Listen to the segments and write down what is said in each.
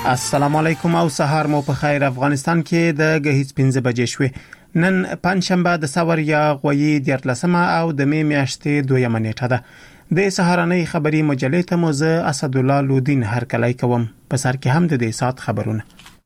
السلام علیکم او سهار مو په خیر. افغانستان کې د غهیز 15 بجې شوې. نن پنځشنبه د سور یا غوي 13 او د می میاشتې 2 نیټه ده. د سهارنۍ خبری مجلې ته موزه اسد الله لودین هرکلی کوم. په سر کې هم د دې سات خبرونه.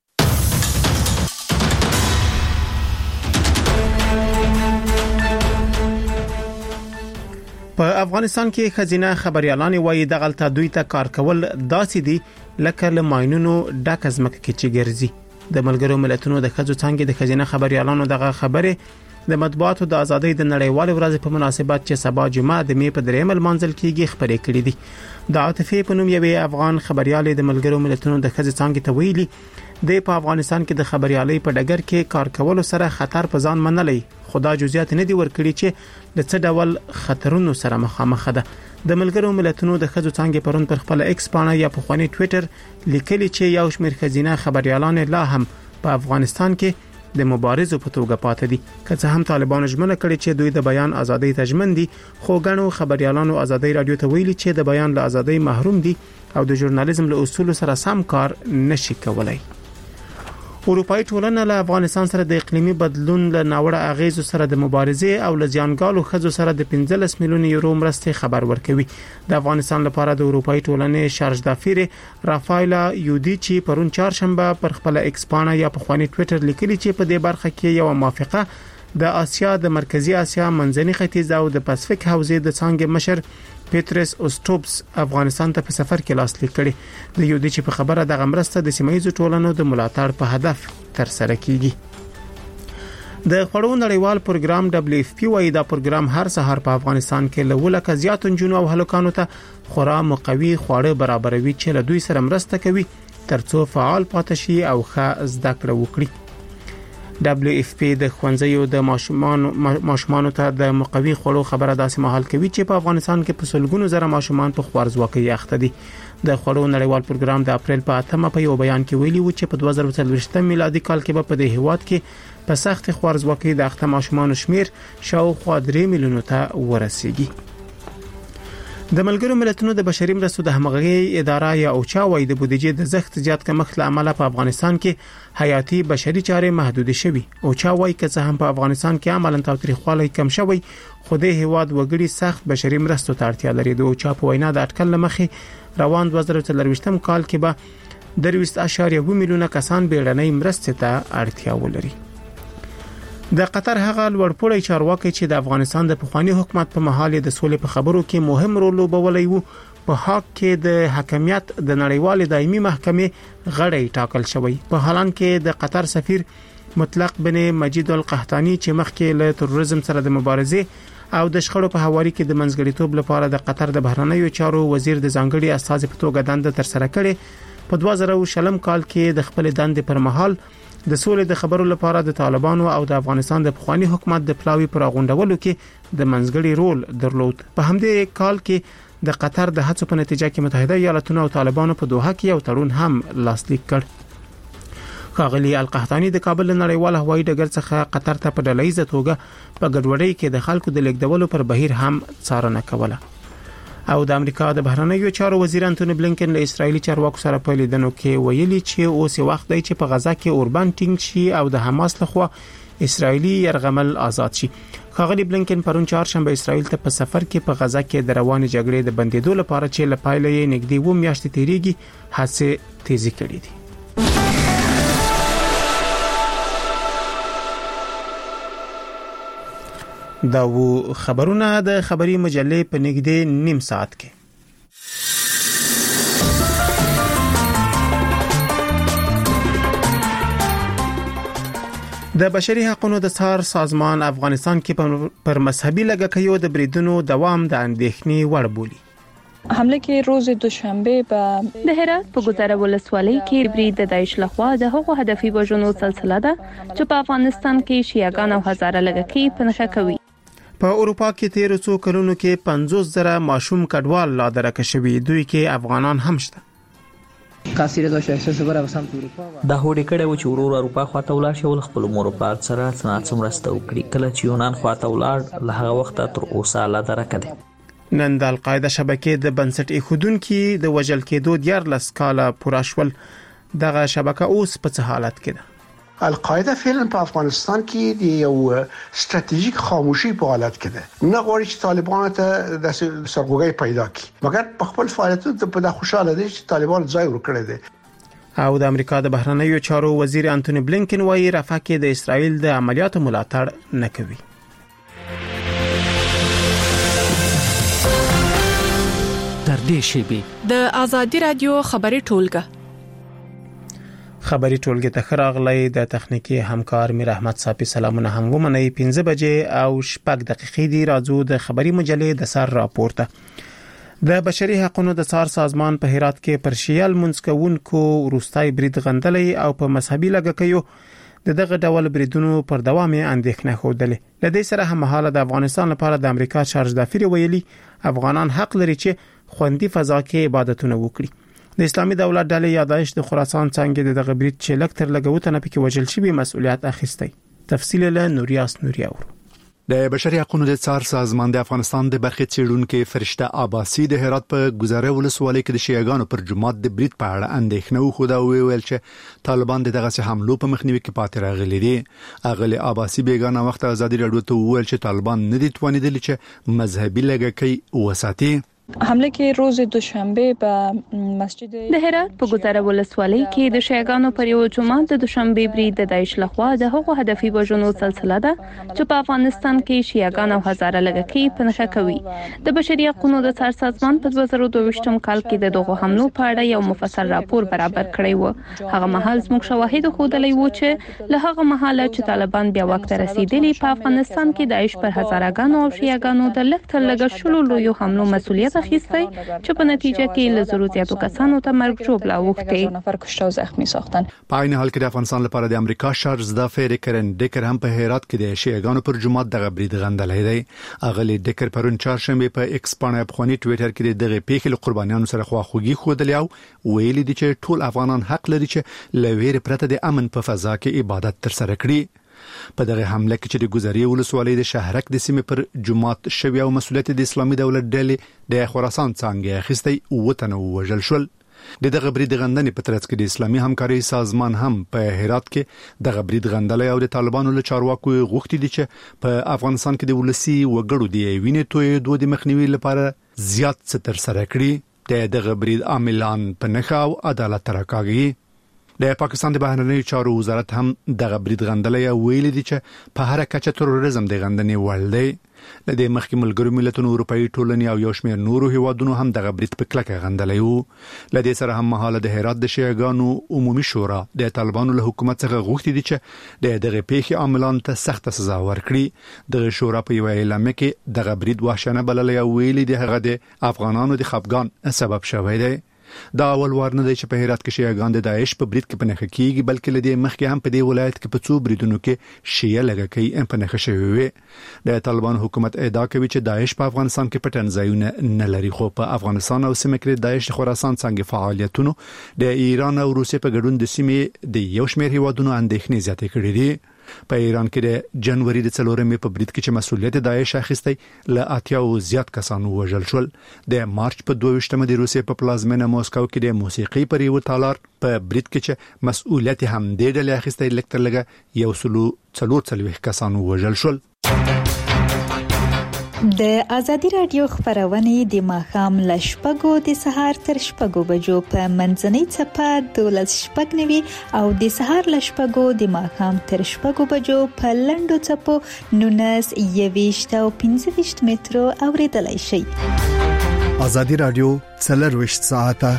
په افغانستان کې خزینه خبريالان وایي د غلطه دوی ته کار کول داسې دي لکه لماینونو ډک ازمکه کې چې ګرځي. د ملګرو ملتونو د خځو څنګه د خزینه خبريالانو دغه خبره د مطبوعاتو د ازادۍ د نړیوال ورځ په مناسبت چې سبا جمعه د می په درېمل منځل کېږي خبرې کړې دي. د عاطفي په نوم یو افغان خبريال د ملګرو ملتونو د خځو څنګه ته ویلي د په افغانستان کې د خبريالۍ په ډګر کې کار کول سره خطر په ځان منلې. خدا جزئیات نه دي ورکړي چې د څه ډول خطرونو سره مخامخ ده. د ملګرو ملتونو د خځو څنګه پرون پر خپل ایکس پاڼه یا په خواني ټوئیټر لیکلي چې یو شمېر خزینه خبريالان لا هم په افغانستان کې د مبارزو په توګه پاتې دي. که څه هم طالبان ژمنه کړې چې دوی د بیان ازادۍ تضمین دي، خو غنو خبريالانو ازادۍ رادیو ته ویلي چې د بیان له ازادۍ محروم دي او د ژورنالیزم له اصول سره سم کار نشي کولای. اروپאי ټولنه له افغانستان سره د اقلیمي بدلون له ناوړه اغیزو سره د مبارزې او له ځانګالو خځو سره د 15 میلیون یورو مرستې خبر ورکوي. د افغانستان لپاره د اروپאי ټولنې شارج دافیر رافایلا یودیچی پرون چهارشنبه پر خپل ایکس پاڼه یا په خواني ټوئیټر لیکلي چې په دې برخه کې یو موافقه د آسیا د مرکزی آسیا منځني ختیځ او د پاسفیک حوزې د څنګه مشر پیټرس اوسټوپس افغانستان ته په سفر کې لاسلیک کړي. د یودیچی په خبره د غمرسته د سیمایي ټولنو د ملاتړ په هدف تر سره کیږي. د خړو نړیوال پروګرام WFP وايي دا پروګرام هر سهار په افغانستان کې له ولکه زیات جنونو او هلکانو ته خورا مقوي خواړه برابروي چې له دوی سره مرسته کوي ترڅو فعال پاتې شي او ښه زده کړه وکړي. WFP د خوندزیو د ماشومان ته د مقوي خړو خبره داسې مهال کوي چې په افغانستان کې په سلګونو زره ماشومان په خوارزواکۍ اخته دي. د خړو نړیوال پروګرام د اپریل په 8 په یو بیان کې ویلي و چې په 2023 میلادي کال کې په دې هیواد کې په سخت خوارزواکۍ د اخته ماشومان شمیر شاوخوا 3 میلیونو ته ورسیږي. د ملګرو ملتونو د بشري مرستو د همغږي اداره یا اوچا وايي د بودیجې د زخت زیات کمښت له امله په افغانستان کې حیاتي بشري چارې محدود شوي. اوچا وايي که څه هم په افغانستان کې عملاً تاوتریخوالی کم شوی، خو د هیواد وګړي سخت بشري مرستو ته اړتیا لري. د اوچا په وینا د اټکل لمخې روان 2023 کال کې به 3.1 میلیونه کسان بیړنۍ مرستې ته اړتیا ولري. د قطر هغه لوړپوړی چارواکي چې د افغانستان د پخوانی حکومت په محل د سولې په خبرو کې مهم رول لوبولی وو، په حق کې د حکمیت د نړیوال دایمي محکمې غړی ټاکل شوی. په حالان کې د قطر سفیر مطلق بن مجید القحطانی چې مخکې له تروریزم سره د مبارزې او د شخړو په حواله کې د منځګړیتوب لپاره د قطر د بهرنیو چارو وزیر د ځانګړي استاذ په توګه دنده تر سره کړې. په 2020 کال کې د خپل دندې پر مهال د سولې د خبرو لپاره د طالبانو او د افغانستان د پخوانی حکومت د پلاوی پر غونډولو کې د منځګړي رول درلود. په همدې کال کې د قطر د هڅو په نتیجه کې متحده ایالاتونو او طالبانو په دوحه کې یو تړون هم لاسلیک کړ. ښاغلي القحطانی د کابل نړیوال هوایي ډګر څخه قطر ته په ډلهیزه توګه په ګډوډۍ کې د خلکو د لیږدولو پر بهیر هم څارنه کوله. او د امریکا د بهرنیو چارو وزیر انټونی بلینکن له اسرایلی چارواکو سره په لیدنو کې ویلي چې اوس وخت دی چې په غزا کې اوربان ټینګ شي او د حماس لخوا اسرایلی يرغمل آزاد شي. ښاغلي بلینکن پرون چهارشنبه اسرایل ته په سفر کې په غزا کې د روانې جګړې د بندیدو لپاره چې لپایله یې نږدې 2 میاشتې تیریږي هڅه تیزی کړې دي. دا و خبرونه د خبري مجلې په نږدې نیم ساعت کې. د بشري حقوقو د څار سازمان افغانستان کې پر مذهبي لږکیو د بریدونو دوام د اندېښنې وړ بولي. حمله کې روز دوشنبه په د هرات په ګذره ولسوالۍ کې برید د داعش لخوا د هغو هدفي وژنو سلسله ده چې په افغانستان کې شیعاګان او هزاره لږکي پنهخه کوي. په اروپا کې 13 کلونو کې 50,000 ماشوم کډوال لا درکه شوی، دوی کې افغانان هم شته. دا هوډ کړه و چې ورور اروپا خواته ولاړ شي او خپل مور په سره څنګه مرسته وکړي. کله چې یونان خواته ولاړ له هغه وخت تر اوسه لا درکه ده. نن د القاعده شبکې د بنسټ ایښودونکو د وژل کېدو 14 کاله پوره شول. دغه شبکه اوس په څه حالت کې ده؟ القاعده فعلا په افغانستان کې د یو ستراتیژیک خاموشي په حالت کې ده. نه غواړي چې طالبان ته د سرغوګي پیدا کړي، مګر په خپل فعالیتونو په د خوشاله دي چې طالبان ځای ورکړي دي. او د امریکا د بهرنیو چارو وزیر انټونی بلینکن وايي رفح کې د اسرائیل د عملیاتو ملاتړ نه کوي. در دې شیبه د ازادي رادیو خبري ټولګه خبري ټولګه ته خراغلی د تخنیکی همکار میر احمد صافي سلامونه هم ومني 15 بجې او 6 دقیقې دی راځو د خبري مجلې د سر راپورته. د بشري حقوقو د څار سازمان په هرات کې پرشیال منځکونکو روستای برید غندلې او په مذهبي لګکیو دغه ډول بریدونو پر دوام اندېښنه خوده. لدې سره هم حاله د افغانستان لپاره د امریکا چارج دافیر ویلي افغانان حق لري چې خوندي فضا کې عبادتونه وکړي. د اسلامي دولت ډلې یا داعش د خراسان څنګه دغه برید چې لکتر لګوت نه پکې وجل شي مسؤلیت اخیستی. تفصیل له نوریاس نوریاور. د بشري حقوقو د څار سازمان د افغانستان د برخې چیرونکو فرشته عباسی د هرات په گزاره ولسوالۍ کې د شیعاګانو پر جماعت د برید په اړه اندېښنه خوده ویل چې طالبان دغه حملو په مخنیوي کې پاتې راغلي دي. اغلی عباسی بیگانه وخت ازادي رادیو ته ویل چې طالبان نه دي توانیدل چې مذهبي لګکۍ وساتي. حمله کې روز دوشنبه په مسجد د هرات په ګذره ولسوالۍ کې د شیعاګانو پر یو جماعت د دوشنبه برید د داعش لخوا د هغو هدفي وژنو سلسله ده چې په افغانستان کې شیعاګان او هزاره لګکۍ په نښه کوي. د بشري حقوقو د څار سازمان په 2022 کال کې د دغه حملو په اړه یو مفصل راپور برابر کړی و. هغه مهال زموږ شواهد ښودلې و چې له هغه مهاله چې طالبان بیا وخت رسیدلی په افغانستان کې داعش پر هزارهګانو او شیعاګانو د لکتر لګ شلو لوی حملو مسؤلیت اخیستی چې په نتیجه کې له زرو زیاتو کسانو ته مرګ ژوبله وکړي. نفر کشته او زخمی ساختن. په عین حال کې د افغانستان لپاره د امریکا شارج دافیر کرن ډیکر هم په هرات کې د شیعاګانو پر جماعت دغه برید غندلې دی. اغلی ډیکر پرون چهارشنبه په ایکس باندې په خونی ټوئیټر کې دغه پیښې قربانیانو سره خواخوږي خوده او ویلي دي چې ټول افغانان حق لري چې لویر پرته د امن په فضا کې عبادت تر سره کړي. په دغه حمله کې چې د گزاري ولسوالۍ د شهرک د سیمې پر جماعت شوی او مسؤلیت د اسلامي دولت ډلې د خراسان څنګه اخیستی وطن وژل شول. دغه برید غندنې په ترڅ کې د اسلامي همکاري سازمان هم په هرات کې دغه برید غندلې او د طالبانو له چارواکو غوښتي دي چې په افغانستان کې د ولسی وګړو د وینې توې دوه د مخنیوي لپاره زیات ستر سره کړي. دغه برید عاملان په نخا او عدالت راکاږي. د پاکستان د بهرنیو چارو وزارت هم دغه برید غندلې او ویلي دي چې په هر کچه تروریزم د غندنې وړ دی. د دې مخکې ملګرو ملتونو اروپאי ټولنې او یو شمېر نورو هیوادونو هم دغه برید په کلکه غندلې وو. لدې سره هم مهاله د هرات د شیعاګانو عمومي شورا د طالبانو له حکومت څخه غوښتي دي چې دغه پیښې عاملان ته سخت سزا ورکړي. د شورا په یو اعلامیه کې دغه برید وحشیانه بللې او ویلي دي هغه د افغانانو د خفګان سبب شوی دی. دا اول وار نه دی چې په هرات کې شیعاګان د داعش په برید کې پنهخه کیږي، بلکې لدې مخکې هم په دې ولایت کې په څو بریدونو کې شیعه لګکۍ پنهخه شوی وي. د طالبان حکومت ادعا کوي چې داعش په افغانستان کې پټن ځایونه نه لري، خو په افغانستان او سیمه کې داعش خراسان څنګه فعالیتونو د ایران او روسیې په ګډون د سیمې د یو شمېر هیوادونو اندېښنې زیاتې کړې دي. په ایران کې د جنوري د 4 په برید کې چې مسؤلیت داعش اخیستی ل 80 زیات کسانو وژل شول. د مارچ په 22مه د روسیې په پلازمینه موسکو کې د موسیقي پر یو تالار په برید کې چې مسؤلیت هم د ډلې اخیستی لکتر لګه یو سلو 440 کسانو وژل شول. د ازادي رادیو خبرونه د ماخام لشپګو د سهار تر شپګو بجو په منځنۍ چپه 12:09 او د سهار لشپګو د ماخام تر شپګو بجو په لندو چپو 19 او 15 مترو اوریدلای شي. ازادي رادیو 24 ساعته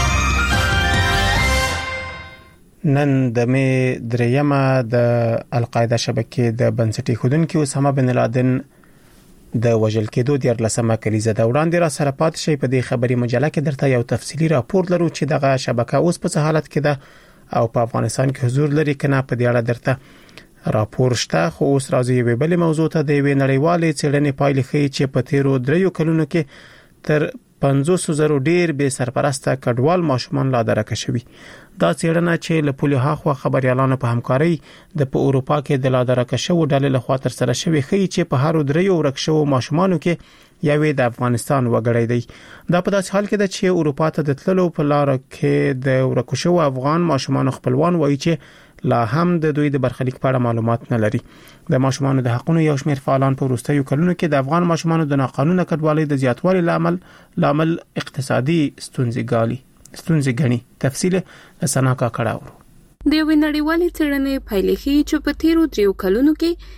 نن د مې دریمه د القاعده شبکې د بنسټي خودونکو اسامه بن لادن د وژل کېدو د 14مه کلیزه د وړاندې را سره پات شي. په دې خبري مجله کې درته یو تفصيلي راپور لرو چې دغه شبکه اوس په حالت کې ده او په افغانستان کې حضور لري کنه. په دې اړه درته راپور شته، خو اوس راځي یو بل موضوع ته د وی نړیوالې څېړنې پایلې ښیي چې په تیرو 3 کلونو کې تر 500,000 ډیر به سرپرسته کډوال ماشومان لا درکه شوي. دا څېړنه چې له پولیو هاخوا خبريالانو په همکاري د په اروپا کې د لا درکه شوو ډلې لخوا تر سره شوی ښیي چې په هر 3 ورکشو ماشومانو کې یوې د افغانستان وګړی دی. دا په داسې حال کې ده چې اروپا ته د تللو په لار کې د ورکوشو افغان ماشومان خپلوان وایي چې لا هم د دوی د برخلیک په اړه معلومات نه لري. د ماشومان د حقوقو یو شمېر فعالان په وروستیو کلونو کې د افغان ماشومان د ناقانونه کډوالۍ د زیاتوالي لامل اقتصادي ستونزې ګڼي. تفصیل سناکا کړهور. د یوې نړیوالې څېړنې پایلې ښیي چې په تیرو 3 کلونو کې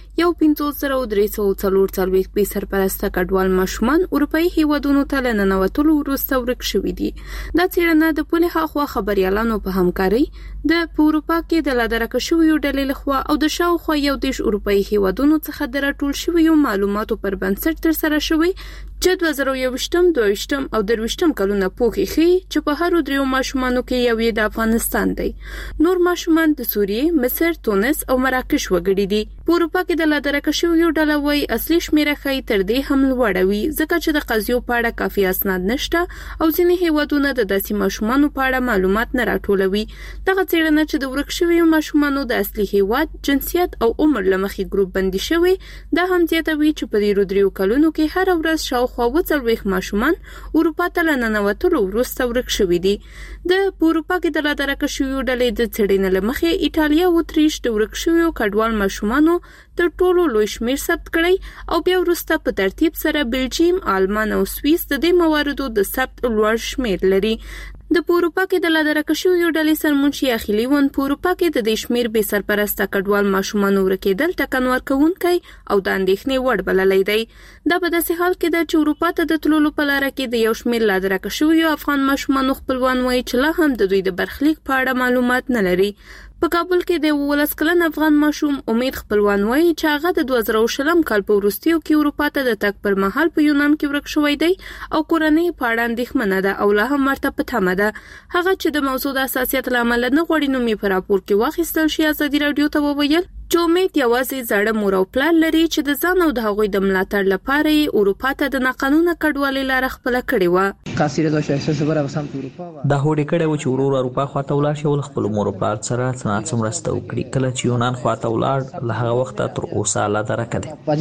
5340 بې سرپرسته کډوال ماشومان اروپאי هیوادونو ته لننوتلو وروسته ورک شوي دي. دا څېړنه د پولې هاخوا خبريالانو په همکارۍ د اروپا کې د لادرکه شویو ډلې لخوا او د شاوخوا 10 اروپאי هیوادونو څخه د راټول شویو معلوماتو پر بنسټ ترسره شوی چې 2021 22 او 23 کلونه پوښي چې په هر 3 ماشومانو کې یو د افغانستان دی. نور ماشومان د سوریې، مصر، تونس او مراکش وګړي دي. په اروپا کې د لادرکه شویو ډله وای اصلي شمیره خی تر دې هم لوړوي ځکه چې د قضیو په اړه کافي اسناد نشته او ځینې هیوادونه د داسې ماشومانو په اړه معلومات نه راټولوي. دغه څېړنه چې د ورک شویو ماشومانو د اصلي هیواد، جنسیت او عمر لمخې ګروپ بندي شوی دا هم زیاتوي چې په دې 3 کلونو کې هر ورځ شاوخوا 40 ماشومان اروپا ته لننوتلو وروسته ورک شوي دي. د اروپا کې د لادرکه شویو ډلې د څېړنې لمخې ایټالیا او اتریش د ورک شویو کډوال ماشومانو تر ټولو لوی شمیر ثبت کړي او بیا وروسته په ترتیب سره بلجیم، آلمان او سویس د دې مواردو د ثبت لوړ شمیر لري. د اروپا کې د لادرکه شویو ډلې سرمنشي اخیلی ون په اروپا کې د دې شمیر به سرپرسته کډوال ماشومان ورکېدل ټکن ورکوونکی او د اندېښنې وړ بللی دی. دا په داسې حال کې ده چې اروپا ته د تللو په لار کې د یو شمیر لادرکه شویو افغان ماشومان خپلوان وایي چې لا هم د دوی د برخلیک په اړه معلومات نه لري. په کابل کې د 12 کلن افغان ماشوم امید خپلوان وایي چې هغه د 2020 کال په وروستیو کې اروپا ته د تګ پر مهال په یونان کې ورک شوی دی او کورنۍ په اړه اندېښمنه ده او لا هم ورته په تمه ده. هغه چې د موضوع د اساسیت لامل نه غوړي نوم یې په راپور کې واخیستل شي. ازادي رادیو ته وویل چې امید یوازې زړه مور او پلار لري چې د ځان او د هغوی د ملاتړ لپاره یې اروپا ته د ناقانونه کډوالۍ لار خپل کړې و. دا هوډ کړه و چې ورور اروپا خواته ولاړ شي او خپل مور او پلار سره څنګه مرسته وکړي. کله چې یونان خواته ولاړ له هغه وخته تر اوسه لا درکه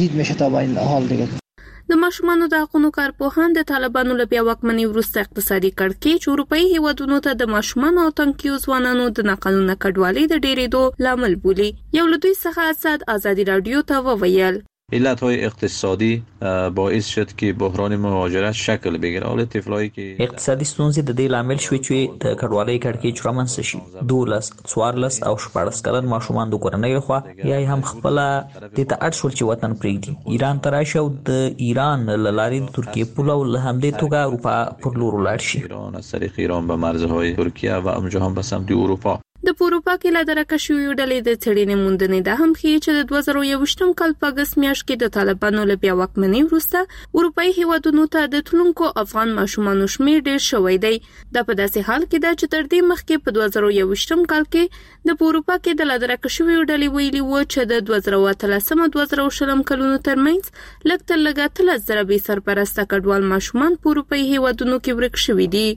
ده. د ماشومانو د حقوقو کارپوهان د طالبانو له بیا واکمنۍ وروسته اقتصادي کړکېچ اروپאי هیوادونو ته د ماشومانو او تنکیو ځوانانو د ناقانونه کډوالۍ د ډېرېدو لامل بولي. یو له دوی څخه اسد ازادي رادیو ته وویل علت‌های اقتصادی باعث شد که بحران مهاجرت شکل بگیره. حال طفلایی که اقتصادي ستونزې د دې لامل شوې چې د کډوالۍ کړکېچ رامنځته شي. 12 14 او 14 کلن ماشومان د کورنۍ لخوا یا هم خپل د تاړ شول چې وطن پرېږدي ایران ته راشي او د ایران له لارې د ترکیه پوله له همدې توګه اروپا پر لور ولاړ شي. ایران از طریق ایران به مرزهای ترکیه و اونجا هم به سمت اروپا. د اروپا کې لادرکه شویو ډلې د څېړنې موندنې ده هم ښیي چې د 2021 کال په اګست میاشت کې د طالبانو له بیا واکمنۍ وروسته اروپאי هیوادونو ته د تلونکو افغان ماشومانو شمیر ډېر شوی دی. دا په داسې حال کې ده چې تر دې مخکې په 2021 کال کې د اروپا کې د لادرکه شویو ډلې ویلي و چې د 2013-2020 کلونو ترمنځ لږ تر لږه 13,000 بې سرپرسته کډوال ماشومان په اروپאי هیوادونو کې ورک شوي دي.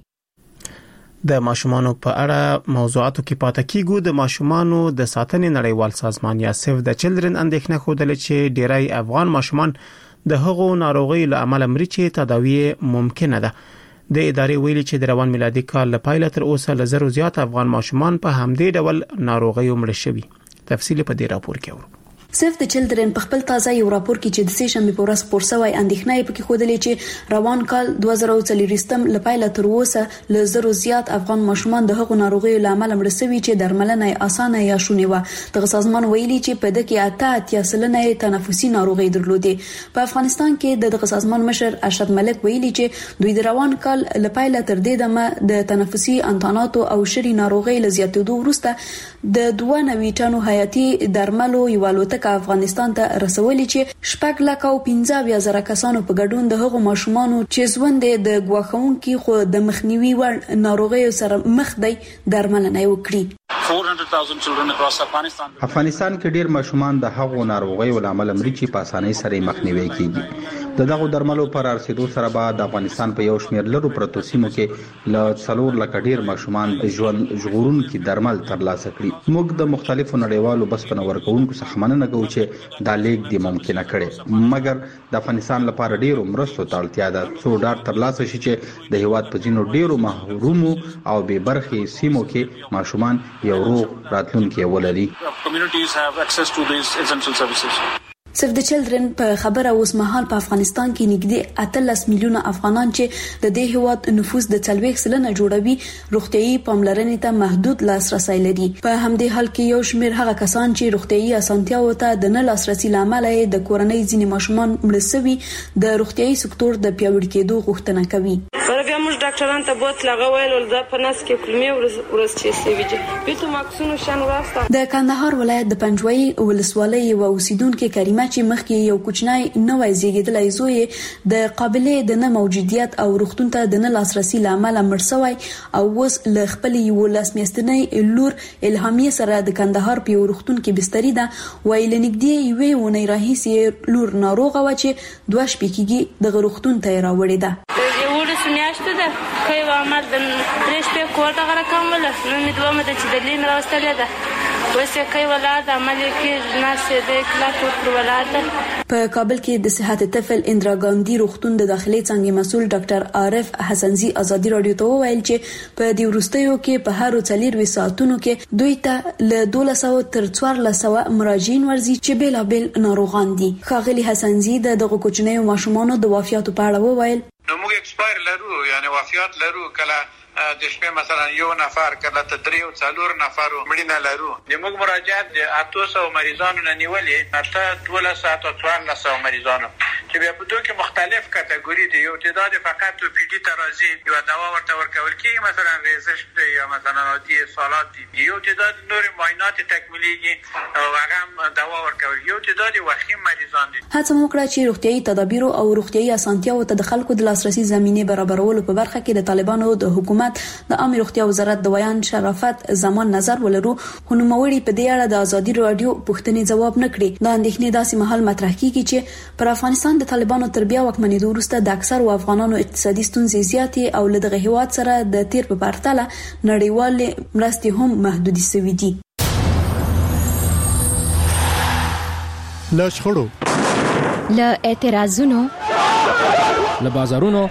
د ماشومانو په اړه موضوعاتو کې پاتې کیږو. د ماشومانو د ساتنې نړیوال سازمان یا سیف د چلډرن اندېښنه خوده چې ډیری افغان ماشومان د هغو ناروغیو له امله مري چې تداوی ممکنه ده. د ادارې ویلي چې د روان میلادي کال له پیله تر اوسه له 1000 زیات افغان ماشومان په همدې ډول ناروغیو مړه شوي. تفصیل په دې راپور کې اورو. سیف د چلډرن په خپل تازه یو راپور کې چې د سې شنبې په ورځ خپور شوی اندېښنه یې پکې ښودلې چې روان کال 2023 له پیله تر اوسه له 1000 زیات افغان ماشومان د هغو ناروغیو له امله مړه شوي چې درملنه یې اسانه یا شونې وه. دغه سازمان ویلي چې په دې کې 88% تنفسي ناروغي درلودې. په افغانستان کې دغه سازمان مشر ارشد ملک ویلي چې دوی د روان کال له پیله تر دې دمه د تنفسي انتاناتو او شری ناروغي له زیاتېدو وروسته د 2 ټنو حیاتي درملو یو الوتکه افغانستان ته رسولي چې 6,15,000 کسانو په ګډون د هغو ماشومانو چې ژوند د غواخونکي خو د مخنیوي وړ ناروغیو سره مخ دی درملنه وکړي. افغانستان کې ډیر ماشومان د هغو ناروغیو له امله مري چې په اسانۍ سره مخنیوي کیږي. دغه درملو پر رسیدو سره به د افغانستان په یو شمېر لرو پروتو سیمو کې له 4 لک ډیر ماشومان ژوند ژغورونکي درمل ترلاسه کړي. موږ د مختلفو نړیوالو بسپنه ورکوونکو څخه مننه کوو چې دا لیک د ممکنه کړي، مګر د افغانستان لپاره ډیرو مرستو ته اړتیا ده څو ډار ترلاسه شي چې د هیواد په ځینو ډیرو محرومو او بې برخې سیمو کې ماشومان یو روغ راتلونکی ولري. سیف د چلډرن په خبره اوس مهال په افغانستان کې نږدې 18 میلیونه افغانان چې د دې هیواد نفوس د 40% جوړوي روغتيایي پاملرنې ته محدود لاسرسي لري. په همدې حال کې یو شمېر هغه کسان چې روغتيایي اسانتیاو ته د نه لاسرسي لامل د کورنۍ ځینې ماشومان مړ شوي د روغتيایي سکتور د پیاوړي کېدو غوښتنه کوي. بیا موږ ډاکټرانو ته بوت لغه ویل د پناس کې کلمې ورسچې سوي دي بیت ماکسونو شان واسطه. د کندهار ولایت د پنجوي ولسوالۍ او اوسیدونکو کریمه چې مخکې یو کوچنی نوې زیږیدلې زوی د قابلیت د نه موجودیت او روغتون ته د نه لاسرسي لامل مرسوي او اوس ل خپل یو لاس میستنې لور الهامیه سره د کندهار په روغتون کې بستری ده ویل نګدي وی ونی راهیسي لور ناروغه و چې 2 شپې د روغتون ته راوړې ده. میاشته ده کوي عمل د درش په کور دغه رقم ولا نو می دوه مده چې د لین راوستلې ده وسه کوي ولادت عمل کې ناسه د کلاک پر ولادت. په کابل کې د صحت طفل اندرا ګاندی روغتون د داخلي څنګه مسول ډاکټر عارف حسنزي ازادي رادیو ته وویل چې په دې وروستیو کې په هر 4 ساعتونو کې دوی ته له 1200 تر 1400 مراجعین ورزي چې بېلابېل ناروغان دي. خاغلی حسنزي دغه کوچنیو ماشومانو د وفیاتو په اړه وویل نو موږ ایکسپایر لرو یعنی وفیات لرو کله د شپې مثلا یو نفر کله ته 3 او 4 نفر مړینه لرو. د موږ مراجعات د 800 مریضانو نه نیولې اته 12 ساعت او 1400 مریضانو چې بیا په دوه کې مختلف کټګوري دي. یو تعداد فقط پی ډی ترازی یو دوا ورته ورکول کیږي مثلا ریزش یا مثلا عادي سالات دي. یو تعداد نور معاینات تکمیلیږي او هغه دوا ورکول. یو تعداد وخیم مریضان دي. هڅه وکړه چې روغتيایي تدابیر او روغتيایي اسانتیاو ته د خلکو د لاسرسي زمينه برابرولو په برخه کې د طالبانو د حکومت د عامه روغتیا وزارت د بیان شرافت زمان نظر ولرو هنوموړي په دې اړه د ازادي رادیو پوښتنې جواب نکړي. دا اندېښنې داسې مهال مطرح کیږي چې پر افغانستان د طالبانو تربیه وکمنېدو وروسته د اکثر افغانانو اقتصادي ستونزې زیاتې او له دغه هیواد سره د تیر په پرتله نړیوال مرستې هم محدودې شوې دي. له شخړو له اعتراضونو له بازارونو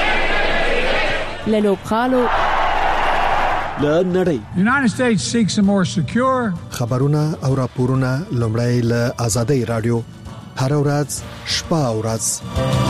له لوبخالو له نړۍ. United States seeks a more secure خبرونه او راپورونه لومړی له آزادۍ رادیو هر ورځ شپه او ورځ.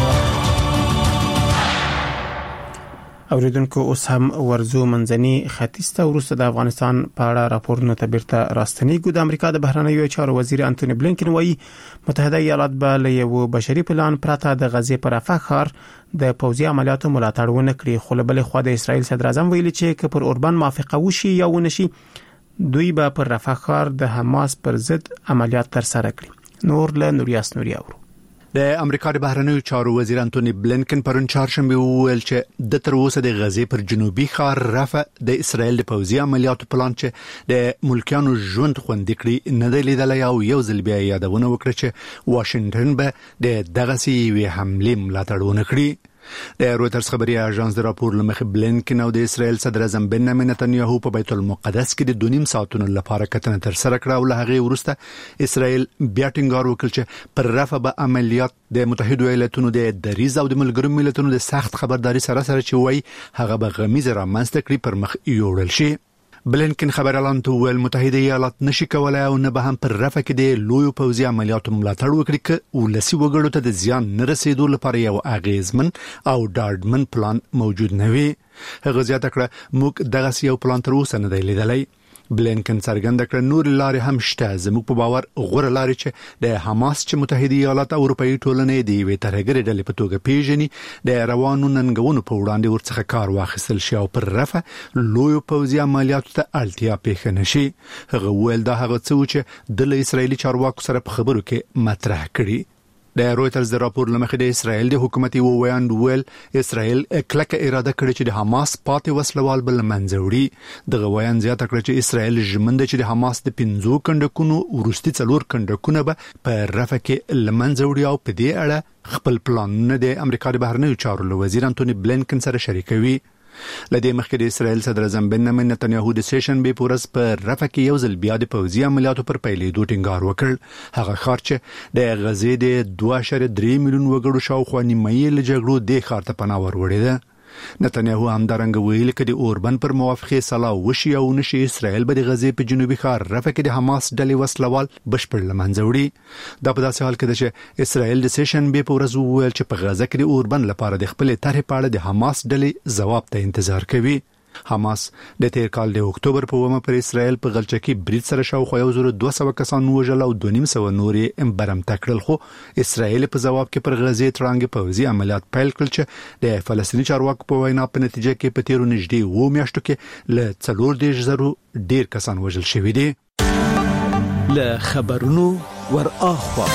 اوریدونکو اوس هم ورزو منځني ختیځ ته وروسته د افغانستان په اړه راپورونه ته بیرته راستنیږو. د امریکا د بهرنیو چارو وزیر انټونی بلینکن وایي متحده ایالات به له یو بشري پلان پرته د غزې پر رفح ښار د پوځي عملیاتو ملاتړ ونه کړي. خو له بل خوا د اسرایل صدر اعظم ویلي چې که پر اوربان موافقه وشي یا ونشي دوی به پر رفح ښار د حماس پر ضد عملیات تر سره کړي. نور له نوریاس نوري اورو. د امریکا د بهرنیو چارو وزیر انټونی بلینکن پرون چهارشنبه وویل چې د تر اوسه د غزې پر جنوبي ښار رفح د اسرایل د پوځي عملیاتو پلان چې د ملکیانو ژوند خوندي کړي نه دی لیدلی او یو ځل بیا یادونه وکړه چې واشنگټن به د دغه سیوی حمله ملاتړ ونه کړي. د رويټرز خبري اژانس د راپور لمخې بلینکن او د اسرایل صدر اعظم بنیامین نتنیاهو په بیت المقدس کې د 2.5 ساعتونو لپاره کتنه تر سره کړه او له هغه وروسته اسرایل بیا ټینګار وکړ چې پر رفح به عملیات د متحده ایالاتونو د دریز او د ملګرو ملتونو د سخت خبرداري سره چې وای هغه به غمیزه رامنځته کړي پر مخ یوړل شي. بلینکن خبر اعلان ته ویل متحده ایالات نشي کولای او نه به هم پر رفح کې د لوی پوځي عملیاتو ملاتړ وکړي چې ولسی وګړو ته د زیان نه رسیدو لپاره یو اغیزمن او ډاډمن پلان موجود نه وي. هغه زیاته کړه موږ دغه یو پلان تر اوسه نه دی لیدلی. بلینکن څرګنده کړ نور لارې هم شته زموږ په باور غوړه لارې چې د حماس چې متحده ایالات او اروپאי ټولنې دی وی ترګری ډلې په توګه پیژني د روانو ننګونو په وړاندې ورڅخه کار واخیستل شي او پر رفح لوی پوځي عملیاتو ته اړتیا پیښ نشي. هغه ویل دا هغه څه چې د اسرایلی چارواکو سره په خبرو کې مطرح کړي. د رويټرز د راپور لمخې د اسرایل د حکومتي وویاند ویل اسرایل کلکه اراده کړې چې د حماس پاتې وسلوال بل منځوړي د غویان زیاته کړ چې اسرایل ژمنده چې د حماس د 15 کندکونو ورستي 4 کندکونه به په رفح کې لمنځوړي او په دې اړه خپل پلانونه د امریکا د بهرنیو چارو وزیر انټونی بلینکن سره شریکوي. لدې مخکې د اسرایل صدر اعظم بنیامین نتنیاهو د سیشن به پورس په رفح کې یو ځل بیا د پوځي عملیاتو پر پیلېدو ټینګار وکړ. هغه ښار چې د غزې د 2.3 میلیون وګړو شاوخوا نیمایي له جګړو د ښار ته پناه وروړي ده. نتنیاهو همدارنګه ویل چې د اوربن پر موافقه سلا وشي او نشي اسرائیل به د غزې په جنوبي ښار رفح کې د حماس ډلې وسلوال بشپړ لمنځوړي. دا په داسې حال کې ده چې اسرائیل د سیشن به په ورځ وویل چې په غزه کې د اوربن لپاره د خپل طرح په اړه د حماس ډلې ځواب ته انتظار کوي. حماس د تیر کال د اکتوبر په ومه پر اسرائیل په غلچکی برید سره شاوخوا 1200 کسان وژل او 250 نورې برم تکړل، خو اسرائیل په جواب کې پر غزې ترانګ پوځي عملیات پیل کړل چې د فلسطیني چارواکو په وینا په نتیجه کې په تیرو نږدې 2 میاشتو کې له 4,000 ډیر کسان وژل شوي دي. له خبرونو ور اخوا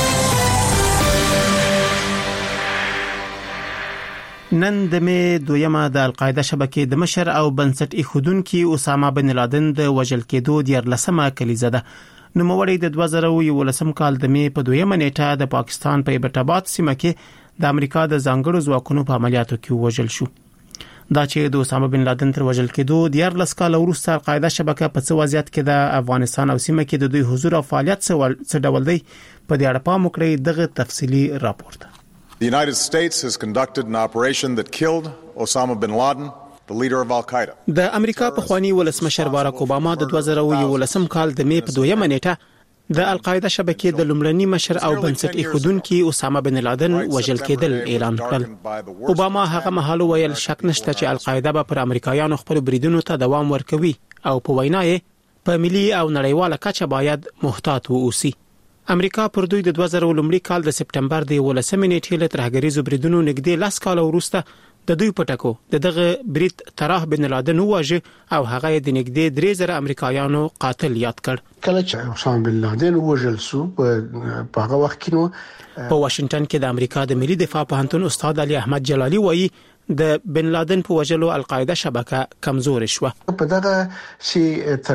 نن د مې دویمه د القاعده شبکې د مشر او بنسټ ایښودونکي اسامه بن لادن د وژل کېدو د 14مه کلیزه ده. نوموړی د 2011 کال د مې په دویمه نیټه د پاکستان په ایبټ آباد سیمه کې د امریکا د ځانګړو ځواکونو په عملیاتو کې وژل شو. دا چې د اسامه بن لادن تر وژل کېدو د 14 کال وروسته القاعده شبکه په څه وضعیت کې د افغانستان او سیمه کې د دوی حضور او فعالیت څه ډول دی په دې اړه پام وکړئ دغه تفصیلی راپور ده. The United States has conducted an operation that killed Osama bin Laden, the leader of Al-Qaeda. د امریکا په خواني ولسمشر باراک اوباما د 2011 کال د مې په دویمه نیټه د القاعده شبکې د لومړني مشر او بنسټ ایښودونکي اسامه بن لادن وژل کېدل اعلان کړل. اوباما هغه مهال ویل شک نشته چې القاعده به پر امریکایانو خپل بریدونو ته دوام ورکوي او په وینا یې په ملي او نړیواله کچه باید محتاط واوسي. امریکا پر دوی د 2000 کال د سپټمبر د 18 نیټې له ترهګریزو بریدونو نږدې 10 کال وروسته د دوی پټکو دغه برید طرح بن لادن وواژه او هغه د نږدې 3000 امریکایانو قاتل یاد کړ. کله چې اسامه بن لادن وژل شو په هغه وخت کې نو په واشنگټن کې د امریکا د ملي دفاع پوهنتون استاد علي احمد جلالي وایي د بن لادن په وژلو القاعده شبکه کمزور شوه. په دغه سي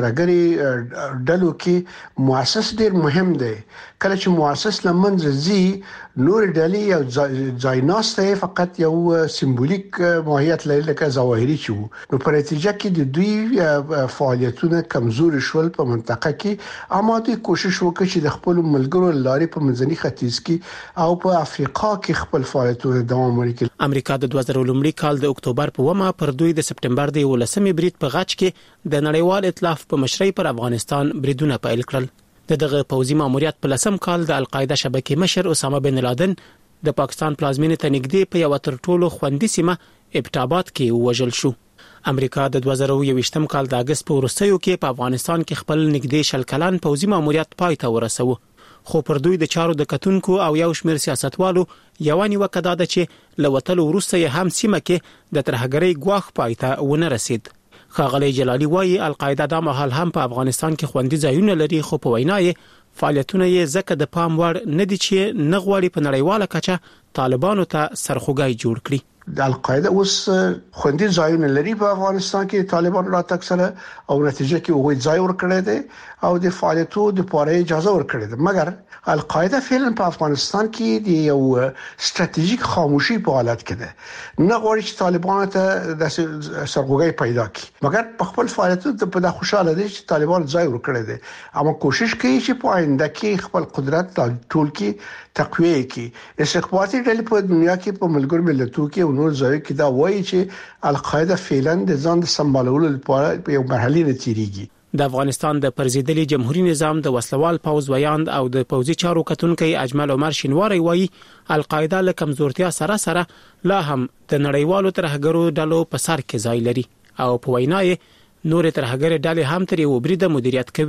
ترهګری ډلو کې مؤسس ډیر مهم دی. کله چې مؤسس لمنځ زی نور ډلې او ځایناسته فقط یو سمبولیک ماهیت لري لکه ظواهري شو. نو په نتیجه کې د دوی فعالیتونه کمزور شول په منطقه کې. اما دوی کوشش وکړي چې د خپل ملګرو لارې په منځني ختیځ کې او په افریقا کې خپل فعالیتونه دوام ورکړي. امریکا د 2000 کال د اکتوبر په ومه پر دوی د سپټمبر د 18 برید په غاچ کې د نړیوال ائتلاف په مشرۍ پر افغانستان بریدونه پیل کړل. دغه پوځي ماموریت په لسم کال د القاعده شبکې مشر اسامه بن لادن د پاکستان پلازمینې ته نږدې په یو تر ټولو خوندي سیمه ایبټ آباد کې وژل شو. امریکا د 2021 کال د اگست په وروستیو کې په افغانستان کې خپل نږدې شل کلن پوځي ماموریت پای ته ورسوه. خو پر دوی د چارو د کتونکو او یو شمېر سیاستوالو یو نیوکه ده چې لوتلو وروسته هم سیمه کې د ترهګرۍ ګواښ پای ته ونه رسید. ښاغلی جلالي وایي القاعده د مهال هم په افغانستان کې خوندي ځایونه لري، خو په وینا یې فعالیتونه یې ځکه د پام وړ نه دي چې نه غواړي په نړیواله کچه طالبانو ته سرخوږی جوړ کړي. د القاعده اوس خوندي ځایونه لري په افغانستان کې طالبان راتګ سره او نتیجه کې وګړي ځای ورکړي دي او د فعالیتونو لپاره اجازه ورکړي ده. مګر القاعده فعلا په افغانستان کې د یو ستراتیژیک خاموشي په حالت کې ده. نه غواړي چې طالبان ته د سرغوګي پیدا کړي، مګر په خپل فعالیتونو په خوشاله دي چې طالبان ځای ورکړي دي. اما کوشش کوي چې په آینده کې خپل قدرت ټول کې تقویه کړي. استخباراتي ډلې په دنیا کې په ملګرو ملتونو کې نور ځای کې دا وایي چې القاعده فعلا د ځان د سمبالولو لپاره په یو مرحله کې تیریږي. د افغانستان د پرزیدلي جمهوریت نظام د وسلوال پوز ویاند او د پوزي چارو کتونکي اجمل عمر شینواری وایي القاعده له کمزورتیا سره لا هم د نړیوالو ترهګرو ډلو په سر کې ځای لري او په وینا یې نور ترهګر ډلې هم تر یو بریده مدیریت کوي.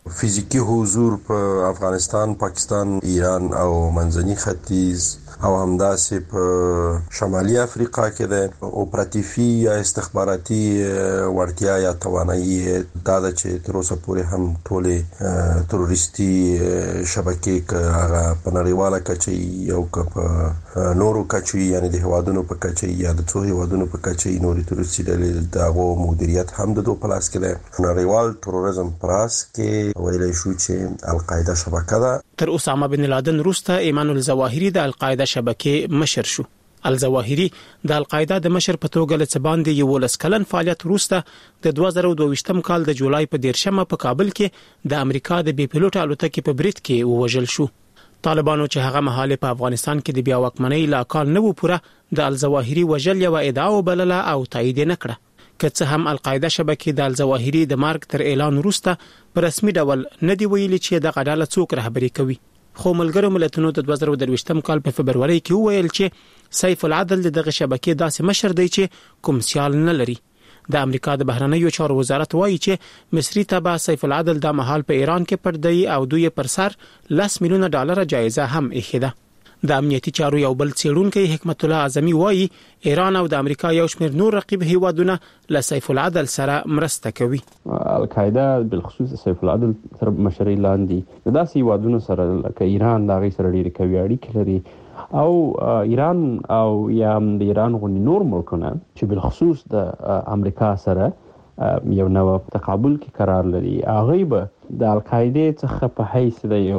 فزیکی حضور په افغانستان، پاکستان، ایران او منځني ختیځ او همداسې په شمالي افریقا کې د اپراتیفي یا استخباراتي وړتیا یا توانایي دا د چې تر اوسه پورې هم ټولې تروریستي شبکې هغه په نړیواله کچه او په نورو کچو یعنی د هوادونو په کچه یا د څو هوادونو په کچه نورې تروریستي ډلې دغه مدیریت هم د دوه پلاس کې د نړیوال تروریزم پراس کې ویلای شو چې القاعده شبکه ده. تر اسامه بن لادن وروسته ایمان الظواهری د القاعده شبکې مشر شو. الظواهری د القاعده د مشر په توګه له څباندې یو لسکلن فعالیت وروسته د 2022م کال د جولای په 13مه په کابل کې د امریکا د بي پيلوټ الوتکې په بریټ کې ووژل شو. طالبانو چې هغه مهاله په افغانستان کې د بیا واکمنۍ لا کال نه و پوره د الظواهری وژل یو ادعا وبلله او تایید نه کړه. که څه هم القاعده شبکې د الظواهری د مارګ تر اعلان وروسته په رسمي ډول نه دی ویلي چې د غډاله څوک رهبري کوي. خو ملګرو ملتونو د 2023م کال په فبرवरी کې وویل چې سیف العدل دغه شبکې داسې مشر دی چې کوم سیال نه لري. د امریکا د بهرنیو چارو وزارت وایي چې مصری تبع سیف العدل د مهال په ایران کې پردی او دوی پر سر $10 میلیون جایزه هم اخیده. د امنیتي چارو یو بل څېړونکی حکمت الله اعظمي وایي ایران او د امریکا یو شمېر نور رقیب هیوادونه له سیف العدل سره مرسته کوي. القاعده بالخصوص سیف العدل تر مشرۍ لاندې داسې هیوادونو سره لکه ایران د هغې سره ډېرې قوي اړیکې لري او ایران او یا د ایران غوندې نور ملکونه چې بالخصوص د امریکا سره یو نوع تقابل کې قرار لري هغه به د القاعده څخه په حیث د یو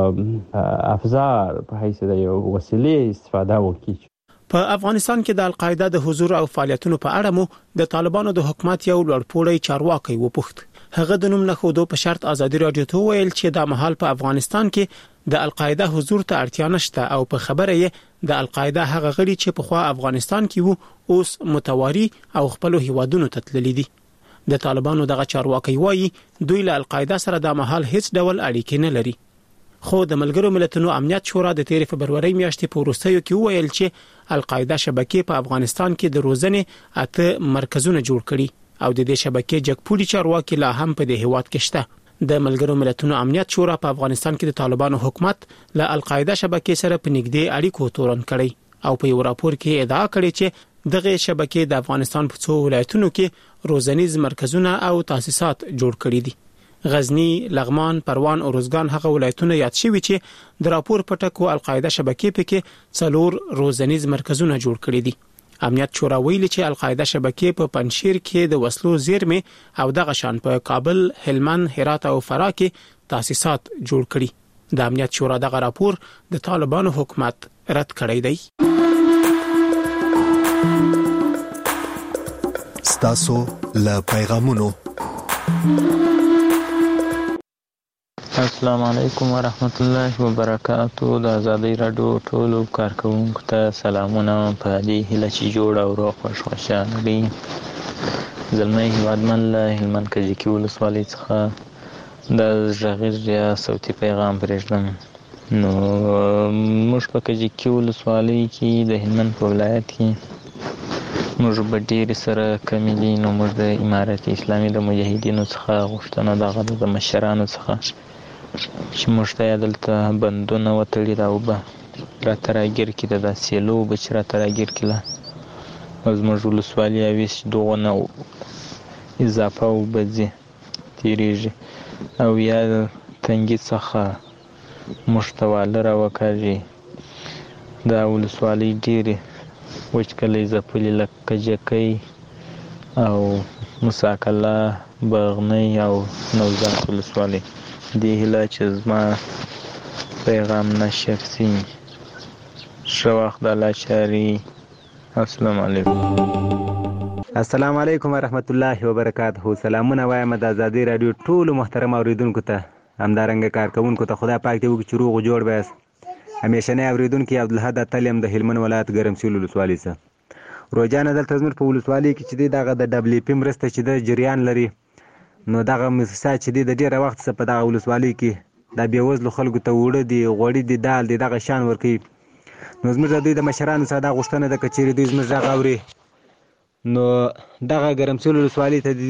افزار په حیث د یو وسیلې استفاده وکړي. په افغانستان کې د القاعده د حضور او فعالیتونو په اړه مو د طالبانو د حکومت یو لوړپوړی چارواکي وپوښت. هغه د نوم نه خودو په شرط ازادي رادیو ته ویل چې د مهال په افغانستان کې د القاعده حضور ته اړتیا نشته او په خبره یې د القاعده هغه غړي چې په خوا افغانستان کې وو اوس متواري او خپل هیوادونو ته تللي دي. د طالبانو دغه چارواکي وایي دوی له القاعده سره د مهال هیڅ ډول اړیکې نه لري. خو د ملګرو ملتونو امنیت شورا د 13 فبرवरी میاشتې په وروستیو کې وویل چې القاعده شبکې په افغانستان کې د روزنې 8 مرکزونه جوړ کړي او د دې شبکې جګپوړي چارواکي لا هم په دې هیواد کې شته. د ملګرو ملتونو امنیت شورا په افغانستان کې د طالبانو حکومت له القاعده شبکې سره په نږدې اړیکو تورن کړي او په یو راپور کې ادعا کړې چې دغه شبکې د افغانستان په څو ولایتونو کې روزنیز مرکزونه او تاسیسات جوړ کړي دي. غزنی، لغمان، پروان او روزګان هغه ولایتونه یاد شوي چې د راپور په ټکو القاعده شبکې پکې 4 روزنیز مرکزونه جوړ کړي دي. امنیت شورا ویلي چې القاعده شبکې په پنځشیر کې د وسلو زیرمې او دغه شان په کابل، هلمند، هرات او فراه کې تاسیسات جوړ کړي. د امنیت شورا دغه راپور د طالبانو حکومت رد کړی دی. ستاسو له پیغامونو. السلام علیکم ورحمت الله وبرکاتہ. د آزادۍ رادیو ټولو کارکونکو ته سلامونه په دې هیله چې جوړ او روغ خوشحاله وي. زلمی هیوادمن له هلمند کجکي ولسوالۍ څخه د غږیز یا صوتي پیغام پرېږدم. نو موږ په کجکي ولسوالۍ کې د هلمند په ولایت کې موږ به ډېرې سره کمې دي. نو موږ د امارت اسلامي د مجاهدینو څخه غوښتنه دغه د مشرانو څخه چې موږ ته دلته بندونه وتړي دا اوبه راته راګیر کړي د سیلو اوبه چې راته راګیر کړي او زموږ ولسوالي اویس دغو نه اضافه اوبه ځي تېرېږي او یا تنګي څخه موږ ته واله راوکاږي. دا ولسوالۍ ډېرې وچکلۍ ځپلي لکه کجکی او مساکله، بغنۍ او نوزاد ولسوالۍ. دې هیله چې زما پیغام نشر سي. ښه وخت د الله چاري. السلام علیکم. السلام علیکم ورحمت الله وبرکاته. سلامونه وایم د آزادۍ رادیو ټولو محترم اوریدونکو ته، همدارنګه کارکوونکو ته خدای پاک دې وکړي چې روغ جوړ به یاست. همیشنی اوریدونکي عبدالحد اتل یم د هلمند ولایت ګرمسیر ولسوالۍ څخه. روجانه دلته زموږ په ولسوالۍ کې چې دی دغه د WP مرسته چې د جریان لري، نو دغه موسسه چې دی د ډېره وخت څخه په دغه ولسوالۍ کې د بېوزلو خلکو ته اوړه دي، غوړي دي، دال دي، دغه شیان ورکوي. نو زموږ د دوی د مشرانو څخه دا غوښتنه ده که چېرې دوی زموږ غږ اوري، نو دغه ګرمسیر ولسوالۍ ته د دوی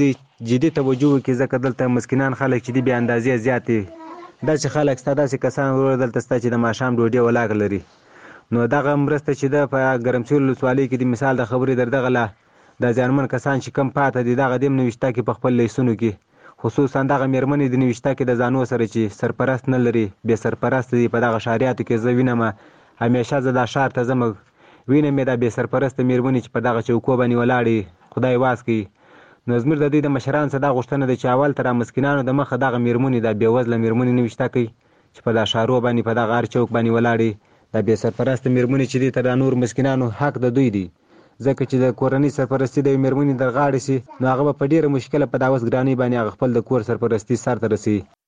جدي توجه وکړي ځکه دلته مسکینان خلک چې دی بیا اندازې زیاتې دا چې خلک ستا داسې کسان ورور دلته ستا چې د ماښام ډوډۍ ولاګ لري نو دغه مرسته چې ده په ګرمسیر ولسوالۍ کې د مثال د خبرې در دغه لا د زیانمن کسان چې کم پاته دي دغه دیم نوشته کې په خپل لیسونو کې خصوصا دغه میرمنې د نوشته کې د ځانو سره چې سرپرست نه لري بې سرپرست دي په دغه شاریاتو کې زه وینم همیشه زه دا شار ته ځم وینم مې دا بې سرپرسته میرمنې چې په دغه چوکو باندې ولاړې خدای واس کوي نو زموږ د دوی د مشران څخه دا غوښتنه ده چې اول تر مسکینانو د مخه دغه میرمنې د بېوزله میرمنې نوشته کوي چې په دا شارو باندې په دغه هر چوک باندې ولاړې د بې سرپرسته میرمنې چې دي تر نور مسکینانو حق د دوی دی ځکه چې د کورنۍ سرپرستی د میرمنې در غاړې سي نو هغه په ډیره مشکله په داوس ګرانی باندې خپل د کور سرپرستی سر ته رسي